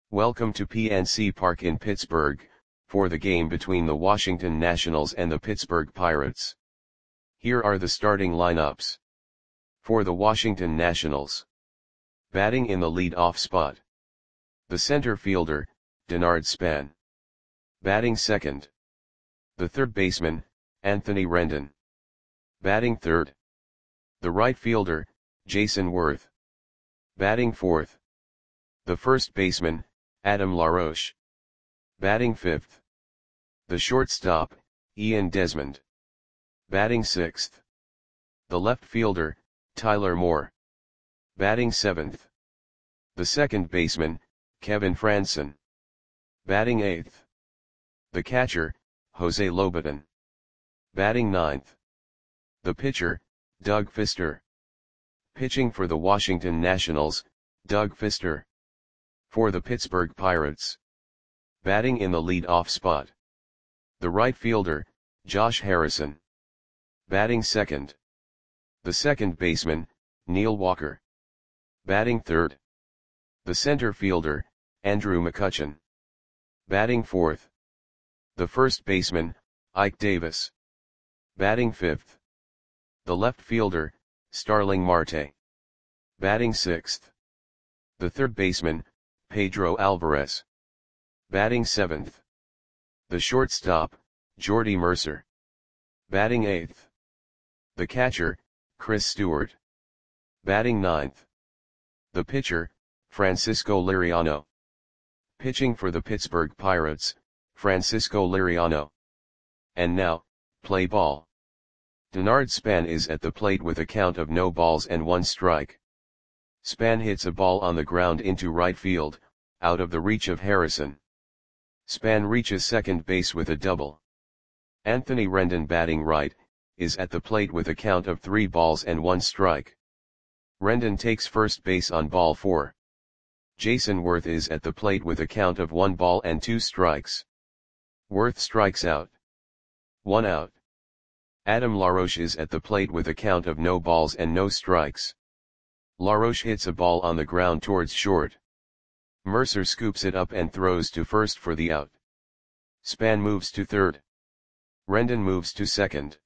Welcome to PNC Park in Pittsburgh, for the game between the Washington Nationals and the Pittsburgh Pirates. Here are the starting lineups. For the Washington Nationals. Batting in the lead-off spot. The center fielder, Denard Span. Batting second. The third baseman, Anthony Rendon. Batting third. The right fielder, Jason Worth. Batting fourth. The first baseman, Adam LaRoche. Batting fifth. The shortstop, Ian Desmond. Batting sixth. The left fielder, Tyler Moore. Batting seventh. The second baseman, Kevin Frandsen. Batting eighth. The catcher, Jose Lobaton. Batting ninth. The pitcher, Doug Fister. Pitching for the Washington Nationals, Doug Fister. For the Pittsburgh Pirates. Batting in the lead-off spot. The right fielder, Josh Harrison. Batting second. The second baseman, Neil Walker. Batting third. The center fielder, Andrew McCutchen. Batting fourth. The first baseman, Ike Davis. Batting fifth. The left fielder, Starling Marte. Batting sixth. The third baseman, Pedro Alvarez. Batting seventh. The shortstop, Jordy Mercer. Batting eighth. The catcher, Chris Stewart. Batting ninth. The pitcher, Francisco Liriano. Pitching for the Pittsburgh Pirates, Francisco Liriano. And now, play ball. Denard Span is at the plate with a count of no balls and one strike. Span hits a ball on the ground into right field, out of the reach of Harrison. Span reaches second base with a double. Anthony Rendon, batting right, is at the plate with a count of 3 balls and 1 strike. Rendon takes first base on ball 4. Jason Worth is at the plate with a count of 1 ball and 2 strikes. Worth strikes out. 1 out. Adam LaRoche is at the plate with a count of no balls and no strikes. LaRoche hits a ball on the ground towards short. Mercer scoops it up and throws to first for the out. Span moves to third. Rendon moves to second.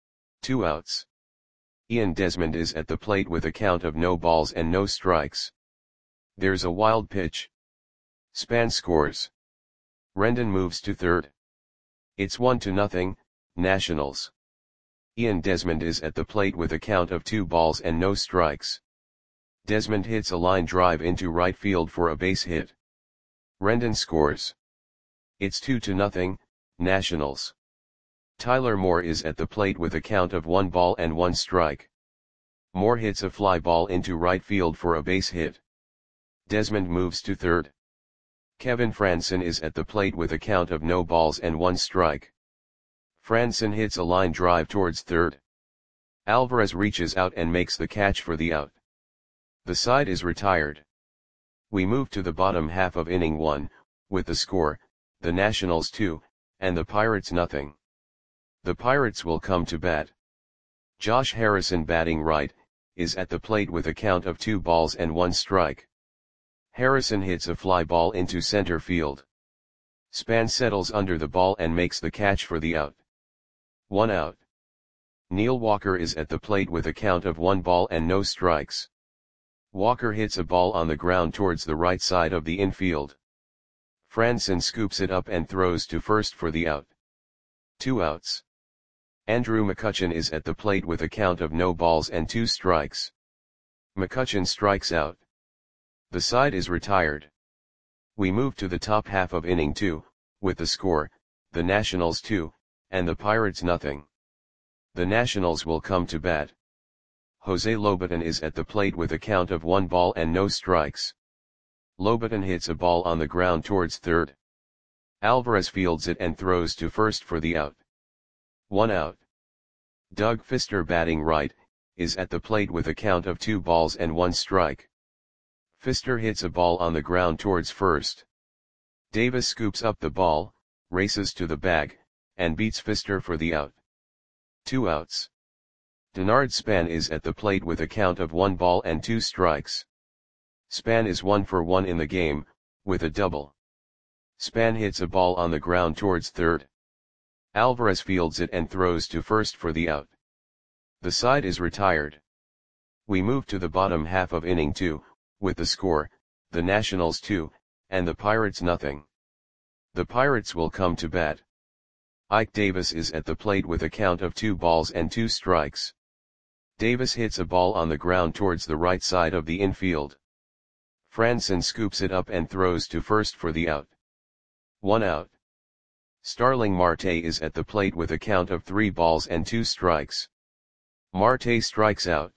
2 outs. Ian Desmond is at the plate with a count of no balls and no strikes. There's a wild pitch. Span scores. Rendon moves to third. It's 1-0, Nationals. Ian Desmond is at the plate with a count of 2 balls and no strikes. Desmond hits a line drive into right field for a base hit. Rendon scores. It's 2-0, Nationals. Tyler Moore is at the plate with a count of 1 ball and 1 strike. Moore hits a fly ball into right field for a base hit. Desmond moves to third. Kevin Frandsen is at the plate with a count of no balls and 1 strike. Frandsen hits a line drive towards third. Alvarez reaches out and makes the catch for the out. The side is retired. We move to the bottom half of inning 1, with the score, the Nationals 2, and the Pirates nothing. The Pirates will come to bat. Josh Harrison, batting right, is at the plate with a count of 2 balls and 1 strike. Harrison hits a fly ball into center field. Span settles under the ball and makes the catch for the out. 1 out. Neil Walker is at the plate with a count of 1 ball and no strikes. Walker hits a ball on the ground towards the right side of the infield. Frandsen scoops it up and throws to first for the out. 2 outs. Andrew McCutchen is at the plate with a count of no balls and 2 strikes. McCutchen strikes out. The side is retired. We move to the top half of inning 2, with the score, the Nationals 2, and the Pirates nothing. The Nationals will come to bat. Jose Lobaton is at the plate with a count of 1 ball and no strikes. Lobaton hits a ball on the ground towards third. Alvarez fields it and throws to first for the out. 1 out. Doug Fister, batting right, is at the plate with a count of 2 balls and 1 strike. Fister hits a ball on the ground towards first. Davis scoops up the ball, races to the bag, and beats Fister for the out. 2 outs. Denard Span is at the plate with a count of 1 ball and 2 strikes. Span is 1 for 1 in the game, with a double. Span hits a ball on the ground towards third. Alvarez fields it and throws to first for the out. The side is retired. We move to the bottom half of inning 2, with the score, the Nationals 2, and the Pirates nothing. The Pirates will come to bat. Ike Davis is at the plate with a count of 2 balls and 2 strikes. Davis hits a ball on the ground towards the right side of the infield. Franson scoops it up and throws to first for the out. 1 out. Starling Marte is at the plate with a count of 3 balls and 2 strikes. Marte strikes out.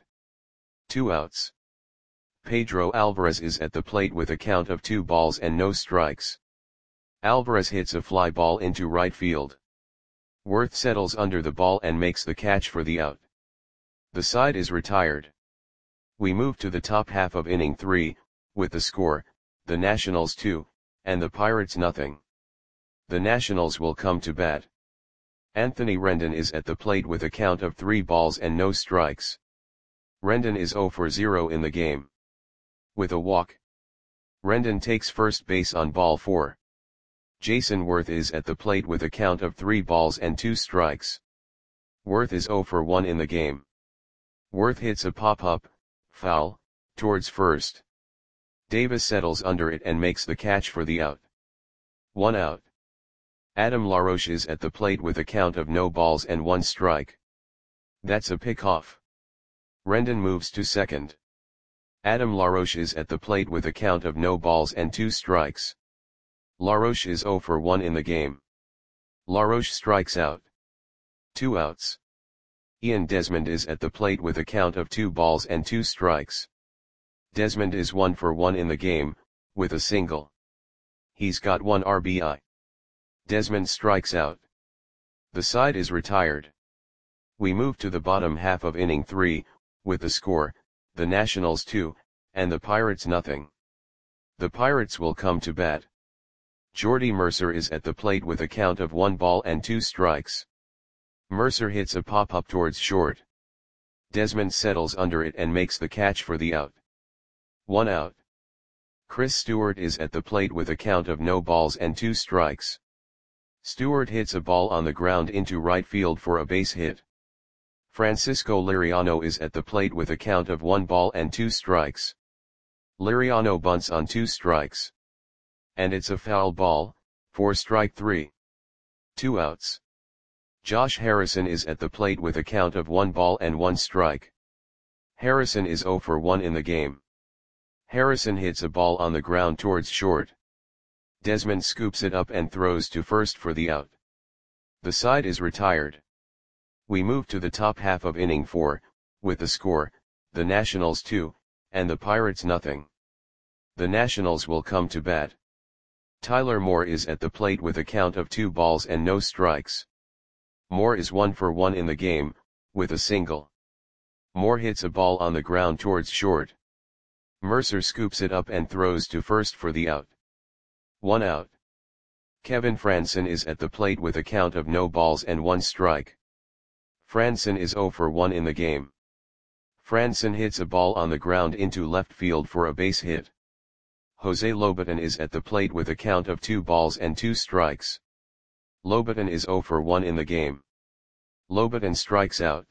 2 outs. Pedro Alvarez is at the plate with a count of 2 balls and no strikes. Alvarez hits a fly ball into right field. Worth settles under the ball and makes the catch for the out. The side is retired. We move to the top half of inning 3, with the score, the Nationals 2, and the Pirates nothing. The Nationals will come to bat. Anthony Rendon is at the plate with a count of 3 balls and no strikes. Rendon is 0 for 0 in the game. With a walk. Rendon takes first base on ball 4. Jason Worth is at the plate with a count of 3 balls and 2 strikes. Worth is 0 for 1 in the game. Worth hits a pop-up, foul, towards first. Davis settles under it and makes the catch for the out. 1 out. Adam LaRoche is at the plate with a count of no balls and 1 strike. That's a pick-off. Rendon moves to second. Adam LaRoche is at the plate with a count of no balls and 2 strikes. LaRoche is 0 for 1 in the game. LaRoche strikes out. 2 outs. Ian Desmond is at the plate with a count of 2 balls and 2 strikes. Desmond is 1 for 1 in the game, with a single. He's got 1 RBI. Desmond strikes out. The side is retired. We move to the bottom half of inning 3, with the score, the Nationals 2, and the Pirates nothing. The Pirates will come to bat. Jordy Mercer is at the plate with a count of 1 ball and 2 strikes. Mercer hits a pop-up towards short. Desmond settles under it and makes the catch for the out. 1 out. Chris Stewart is at the plate with a count of no balls and 2 strikes. Stewart hits a ball on the ground into right field for a base hit. Francisco Liriano is at the plate with a count of 1 ball and 2 strikes. Liriano bunts on 2 strikes. And it's a foul ball, for strike 3. 2 outs. Josh Harrison is at the plate with a count of 1 ball and 1 strike. Harrison is 0 for 1 in the game. Harrison hits a ball on the ground towards short. Desmond scoops it up and throws to first for the out. The side is retired. We move to the top half of inning 4, with the score, the Nationals 2, and the Pirates nothing. The Nationals will come to bat. Tyler Moore is at the plate with a count of 2 balls and no strikes. Moore is 1 for 1 in the game, with a single. Moore hits a ball on the ground towards short. Mercer scoops it up and throws to first for the out. 1 out. Kevin Franson is at the plate with a count of no balls and 1 strike. Franson is 0 for 1 in the game. Franson hits a ball on the ground into left field for a base hit. Jose Lobaton is at the plate with a count of 2 balls and 2 strikes. Lobaton is 0 for 1 in the game. Lobaton strikes out.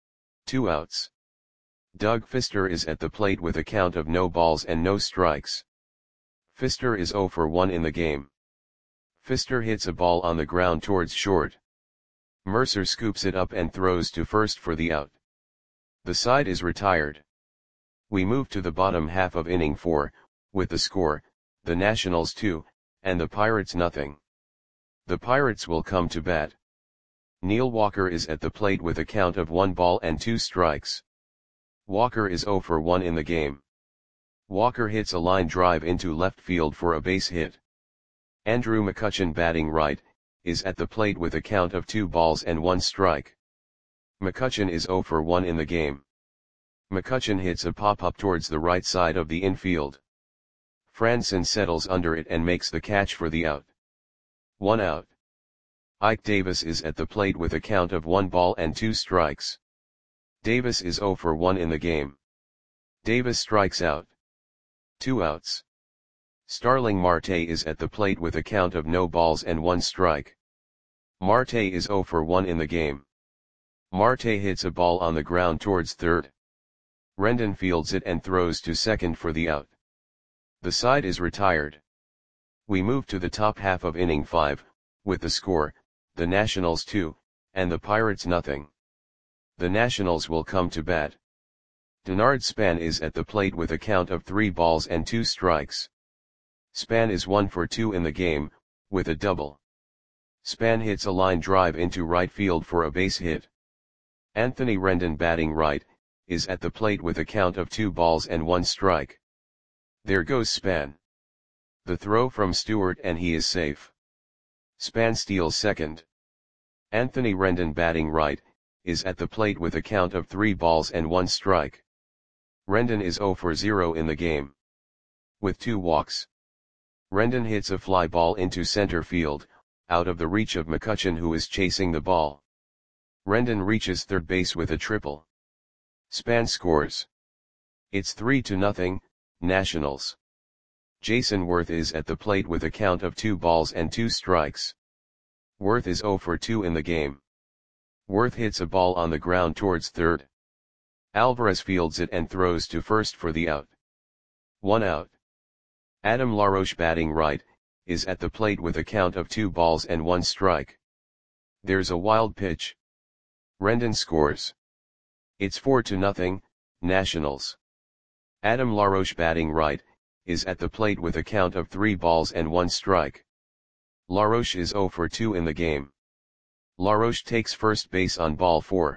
2 outs. Doug Fister is at the plate with a count of no balls and no strikes. Fister is 0 for 1 in the game. Fister hits a ball on the ground towards short. Mercer scoops it up and throws to first for the out. The side is retired. We move to the bottom half of inning 4, with the score, the Nationals 2, and the Pirates nothing. The Pirates will come to bat. Neil Walker is at the plate with a count of 1 ball and 2 strikes. Walker is 0 for 1 in the game. Walker hits a line drive into left field for a base hit. Andrew McCutchen, batting right, is at the plate with a count of 2 balls and 1 strike. McCutchen is 0 for 1 in the game. McCutchen hits a pop-up towards the right side of the infield. Franson settles under it and makes the catch for the out. 1 out. Ike Davis is at the plate with a count of 1 ball and 2 strikes. Davis is 0 for 1 in the game. Davis strikes out. 2 outs. Starling Marte is at the plate with a count of no balls and 1 strike. Marte is 0 for 1 in the game. Marte hits a ball on the ground towards third. Rendon fields it and throws to second for the out. The side is retired. We move to the top half of inning 5, with the score, the Nationals 2, and the Pirates nothing. The Nationals will come to bat. Denard Span is at the plate with a count of 3 balls and 2 strikes. Span is 1 for 2 in the game, with a double. Span hits a line drive into right field for a base hit. Anthony Rendon, batting right, is at the plate with a count of 2 balls and 1 strike. There goes Span. The throw from Stewart and he is safe. Span steals second. Anthony Rendon, batting right, is at the plate with a count of 3 balls and 1 strike. Rendon is 0 for 0 in the game. With 2 walks. Rendon hits a fly ball into center field, out of the reach of McCutchen, who is chasing the ball. Rendon reaches third base with a triple. Span scores. It's 3-0, Nationals. Jason Worth is at the plate with a count of 2 balls and 2 strikes. Worth is 0 for 2 in the game. Worth hits a ball on the ground towards third. Alvarez fields it and throws to first for the out. 1 out. Adam LaRoche, batting right, is at the plate with a count of 2 balls and 1 strike. There's a wild pitch. Rendon scores. It's 4-0, Nationals. Adam LaRoche, batting right, is at the plate with a count of 3 balls and 1 strike. LaRoche is 0 for 2 in the game. LaRoche takes first base on ball 4.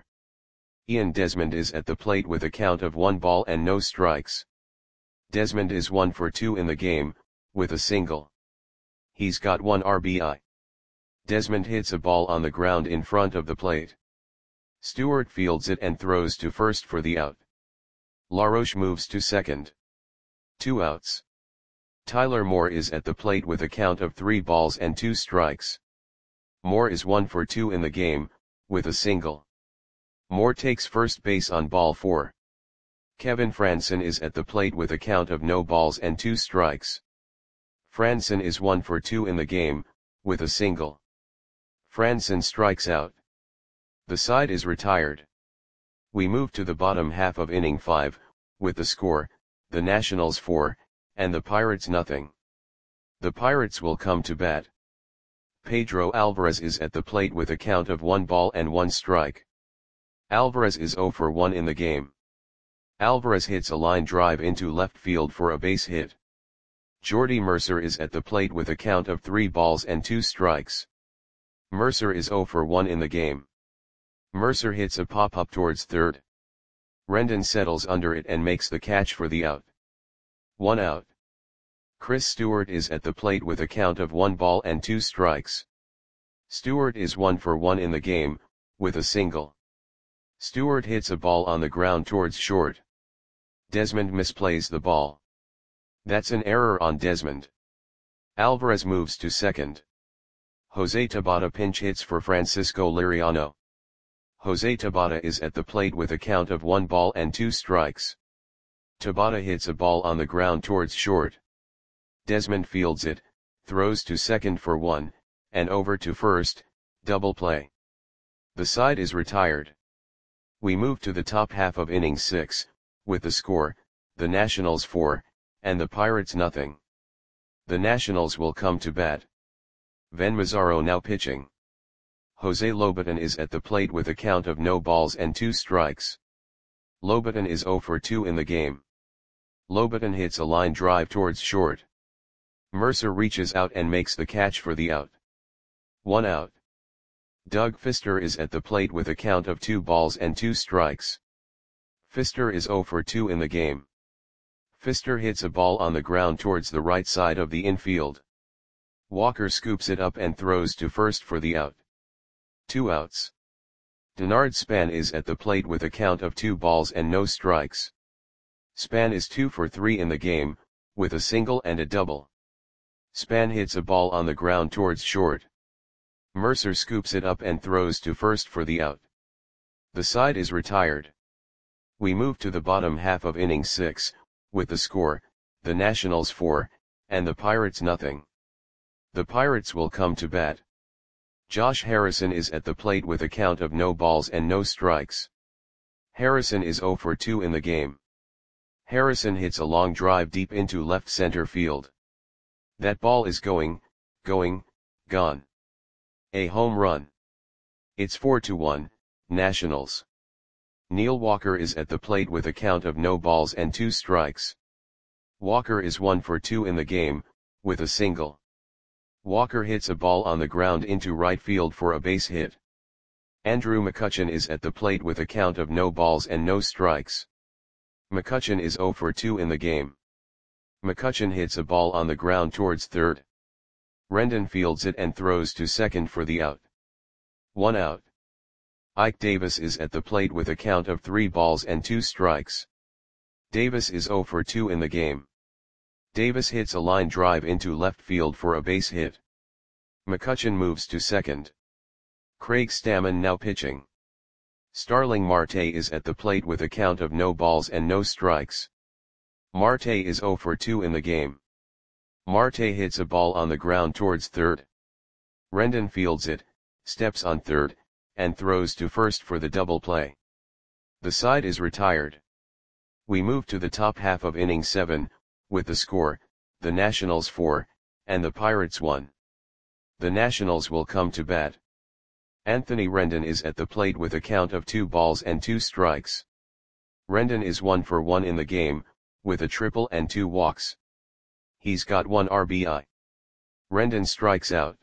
Ian Desmond is at the plate with a count of 1 ball and no strikes. Desmond is 1 for 2 in the game, with a single. He's got 1 RBI. Desmond hits a ball on the ground in front of the plate. Stewart fields it and throws to first for the out. LaRoche moves to second. 2 outs. Tyler Moore is at the plate with a count of 3 balls and 2 strikes. Moore is 1 for 2 in the game, with a single. Moore takes first base on ball 4. Kevin Frandsen is at the plate with a count of no balls and 2 strikes. Frandsen is 1 for 2 in the game, with a single. Frandsen strikes out. The side is retired. We move to the bottom half of inning 5, with the score, the Nationals 4, and the Pirates nothing. The Pirates will come to bat. Pedro Alvarez is at the plate with a count of 1 ball and 1 strike. Alvarez is 0 for 1 in the game. Alvarez hits a line drive into left field for a base hit. Jordy Mercer is at the plate with a count of 3 balls and 2 strikes. Mercer is 0 for 1 in the game. Mercer hits a pop-up towards third. Rendon settles under it and makes the catch for the out. 1 out. Chris Stewart is at the plate with a count of 1 ball and 2 strikes. Stewart is 1 for 1 in the game, with a single. Stewart hits a ball on the ground towards short. Desmond misplays the ball. That's an error on Desmond. Alvarez moves to second. Jose Tabata pinch hits for Francisco Liriano. Jose Tabata is at the plate with a count of 1 ball and 2 strikes. Tabata hits a ball on the ground towards short. Desmond fields it, throws to second for 1, and over to first, double play. The side is retired. We move to the top half of inning 6, with the score, the Nationals 4, and the Pirates nothing. The Nationals will come to bat. Ven Mazzaro now pitching. Jose Lobaton is at the plate with a count of no balls and 2 strikes. Lobaton is 0 for 2 in the game. Lobaton hits a line drive towards short. Mercer reaches out and makes the catch for the out. 1 out. Doug Fister is at the plate with a count of 2 balls and 2 strikes. Fister is 0 for 2 in the game. Fister hits a ball on the ground towards the right side of the infield. Walker scoops it up and throws to first for the out. 2 outs. Denard Span is at the plate with a count of 2 balls and no strikes. Span is 2 for 3 in the game, with a single and a double. Span hits a ball on the ground towards short. Mercer scoops it up and throws to first for the out. The side is retired. We move to the bottom half of inning 6, with the score, the Nationals 4, and the Pirates nothing. The Pirates will come to bat. Josh Harrison is at the plate with a count of no balls and no strikes. Harrison is 0 for 2 in the game. Harrison hits a long drive deep into left center field. That ball is going, gone. A home run. It's 4-1, Nationals. Neil Walker is at the plate with a count of no balls and 2 strikes. Walker is 1 for 2 in the game, with a single. Walker hits a ball on the ground into right field for a base hit. Andrew McCutchen is at the plate with a count of no balls and no strikes. McCutchen is 0 for 2 in the game. McCutchen hits a ball on the ground towards third. Rendon fields it and throws to second for the out. 1 out. Ike Davis is at the plate with a count of 3 balls and 2 strikes. Davis is 0 for 2 in the game. Davis hits a line drive into left field for a base hit. McCutchen moves to second. Craig Stammen now pitching. Starling Marte is at the plate with a count of no balls and no strikes. Marte is 0 for 2 in the game. Marte hits a ball on the ground towards third. Rendon fields it, steps on third, and throws to first for the double play. The side is retired. We move to the top half of inning 7, with the score, the Nationals 4, and the Pirates 1. The Nationals will come to bat. Anthony Rendon is at the plate with a count of 2 balls and 2 strikes. Rendon is 1 for 1 in the game, with a triple and 2 walks. He's got 1 RBI. Rendon strikes out.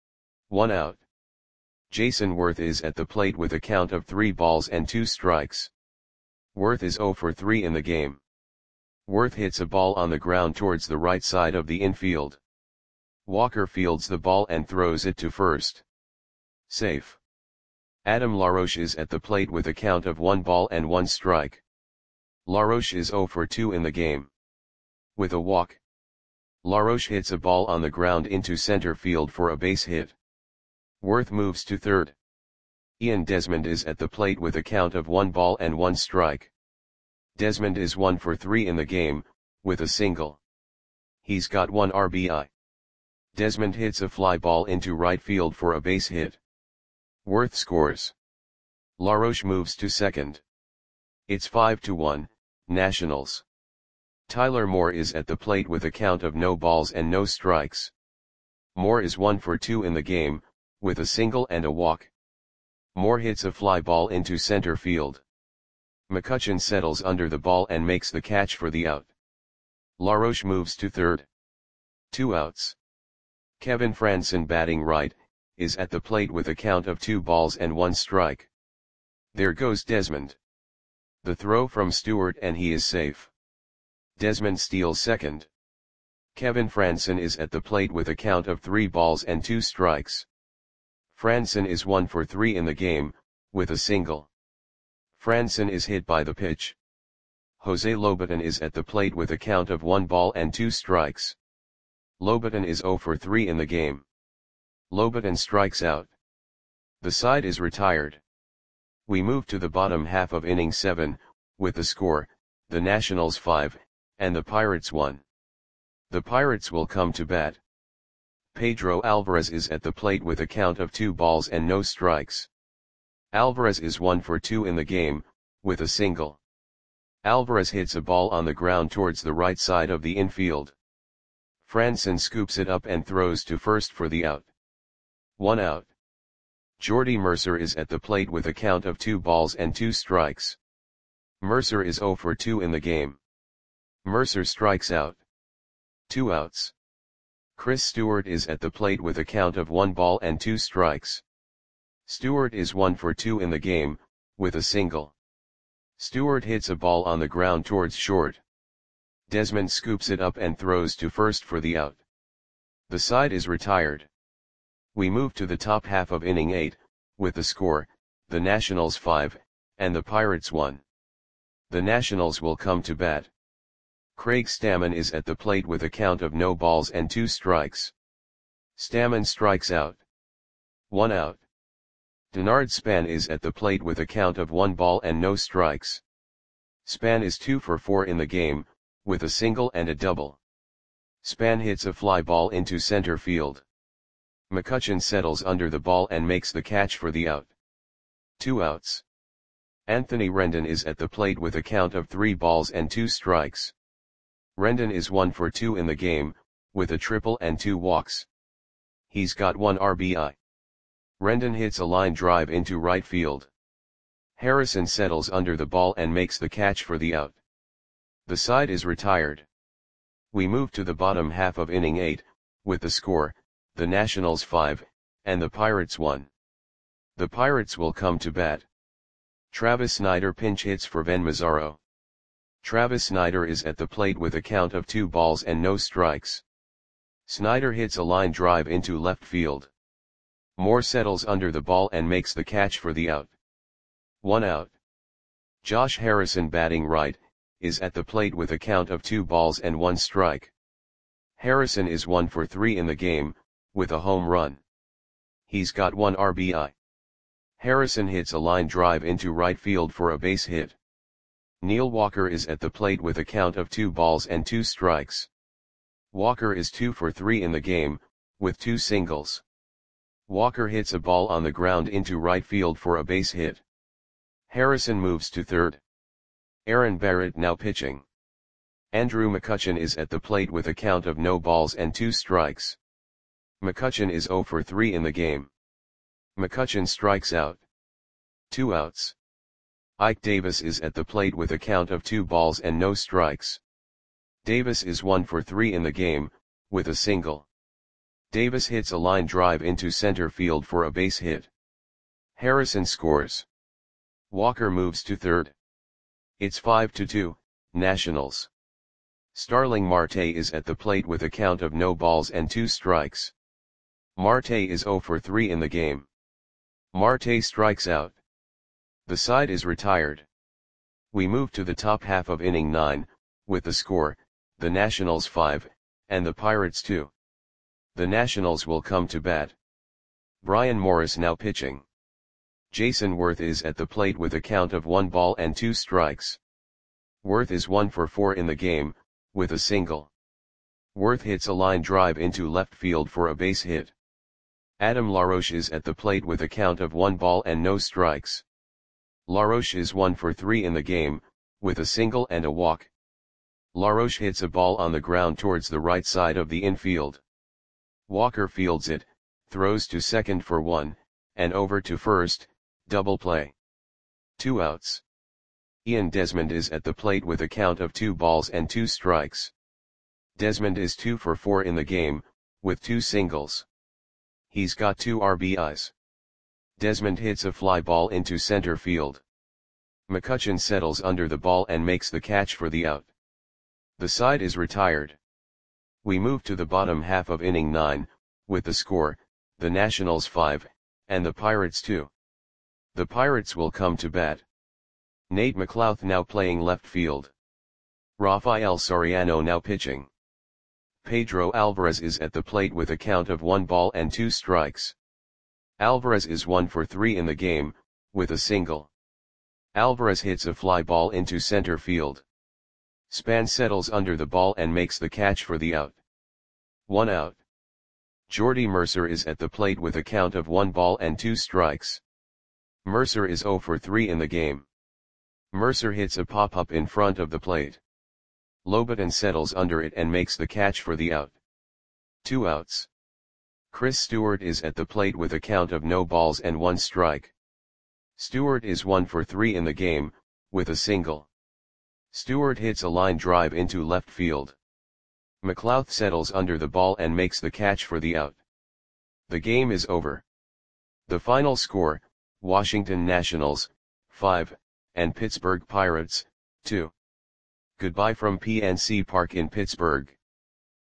1 out. Jason Worth is at the plate with a count of 3 balls and 2 strikes. Worth is 0 for 3 in the game. Worth hits a ball on the ground towards the right side of the infield. Walker fields the ball and throws it to first. Safe. Adam LaRoche is at the plate with a count of 1 ball and 1 strike. LaRoche is 0 for 2 in the game. With a walk. LaRoche hits a ball on the ground into center field for a base hit. Worth moves to third. Ian Desmond is at the plate with a count of 1 ball and 1 strike. Desmond is 1 for 3 in the game, with a single. He's got 1 RBI. Desmond hits a fly ball into right field for a base hit. Worth scores. LaRoche moves to second. It's 5-1, Nationals. Tyler Moore is at the plate with a count of no balls and no strikes. Moore is 1 for 2 in the game, with a single and a walk. Moore hits a fly ball into center field. McCutchen settles under the ball and makes the catch for the out. LaRoche moves to third. 2 outs. Kevin Frandsen, batting right, is at the plate with a count of 2 balls and 1 strike. There goes Desmond. The throw from Stewart and he is safe. Desmond steals second. Kevin Frandsen is at the plate with a count of 3 balls and 2 strikes. Frandsen is 1 for 3 in the game, with a single. Frandsen is hit by the pitch. Jose Lobaton is at the plate with a count of 1 ball and 2 strikes. Lobaton is 0 for 3 in the game. Lobaton strikes out. The side is retired. We move to the bottom half of inning 7, with the score, the Nationals 5, and the Pirates 1. The Pirates will come to bat. Pedro Alvarez is at the plate with a count of 2 balls and no strikes. Alvarez is 1 for 2 in the game, with a single. Alvarez hits a ball on the ground towards the right side of the infield. Frandsen scoops it up and throws to first for the out. 1 out. Jordy Mercer is at the plate with a count of 2 balls and 2 strikes. Mercer is 0 for 2 in the game. Mercer strikes out. 2 outs. Chris Stewart is at the plate with a count of 1 ball and 2 strikes. Stewart is 1 for 2 in the game, with a single. Stewart hits a ball on the ground towards short. Desmond scoops it up and throws to first for the out. The side is retired. We move to the top half of inning 8, with the score, the Nationals 5, and the Pirates 1. The Nationals will come to bat. Craig Stammen is at the plate with a count of no balls and 2 strikes. Stammen strikes out. 1 out. Denard Span is at the plate with a count of 1 ball and no strikes. Span is 2 for 4 in the game, with a single and a double. Span hits a fly ball into center field. McCutchen settles under the ball and makes the catch for the out. 2 outs. Anthony Rendon is at the plate with a count of 3 balls and 2 strikes. Rendon is 1 for 2 in the game, with a triple and 2 walks. He's got 1 RBI. Rendon hits a line drive into right field. Harrison settles under the ball and makes the catch for the out. The side is retired. We move to the bottom half of inning 8, with the score, the Nationals 5, and the Pirates 1. The Pirates will come to bat. Travis Snider pinch hits for Ben Mazzaro. Travis Snider is at the plate with a count of 2 balls and no strikes. Snider hits a line drive into left field. Moore settles under the ball and makes the catch for the out. 1 out. Josh Harrison, batting right, is at the plate with a count of 2 balls and 1 strike. Harrison is 1 for 3 in the game, with a home run. He's got 1 RBI. Harrison hits a line drive into right field for a base hit. Neil Walker is at the plate with a count of 2 balls and 2 strikes. Walker is 2 for 3 in the game, with 2 singles. Walker hits a ball on the ground into right field for a base hit. Harrison moves to third. Aaron Barrett now pitching. Andrew McCutchen is at the plate with a count of no balls and 2 strikes. McCutchen is 0 for 3 in the game. McCutchen strikes out. 2 outs. Ike Davis is at the plate with a count of 2 balls and no strikes. Davis is 1 for 3 in the game, with a single. Davis hits a line drive into center field for a base hit. Harrison scores. Walker moves to third. It's 5-2, Nationals. Starling Marte is at the plate with a count of no balls and 2 strikes. Marte is 0 for 3 in the game. Marte strikes out. The side is retired. We move to the top half of inning 9, with the score, the Nationals 5, and the Pirates 2. The Nationals will come to bat. Brian Morris now pitching. Jason Worth is at the plate with a count of 1 ball and 2 strikes. Worth is 1 for 4 in the game, with a single. Worth hits a line drive into left field for a base hit. Adam LaRoche is at the plate with a count of 1 ball and no strikes. LaRoche is 1 for 3 in the game, with a single and a walk. LaRoche hits a ball on the ground towards the right side of the infield. Walker fields it, throws to second for 1, and over to first, double play. 2 outs. Ian Desmond is at the plate with a count of 2 balls and 2 strikes. Desmond is 2 for 4 in the game, with 2 singles. He's got 2 RBIs. Desmond hits a fly ball into center field. McCutchen settles under the ball and makes the catch for the out. The side is retired. We move to the bottom half of inning 9, with the score, the Nationals 5, and the Pirates 2. The Pirates will come to bat. Nate McLouth now playing left field. Rafael Soriano now pitching. Pedro Alvarez is at the plate with a count of 1 ball and 2 strikes. Alvarez is 1 for 3 in the game, with a single. Alvarez hits a fly ball into center field. Span settles under the ball and makes the catch for the out. 1 out. Jordy Mercer is at the plate with a count of 1 ball and 2 strikes. Mercer is 0 for 3 in the game. Mercer hits a pop-up in front of the plate. Lobaton settles under it and makes the catch for the out. 2 outs. Chris Stewart is at the plate with a count of no balls and 1 strike. Stewart is 1 for 3 in the game, with a single. Stewart hits a line drive into left field. McLouth settles under the ball and makes the catch for the out. The game is over. The final score, Washington Nationals, 5, and Pittsburgh Pirates, 2. Goodbye from PNC Park in Pittsburgh.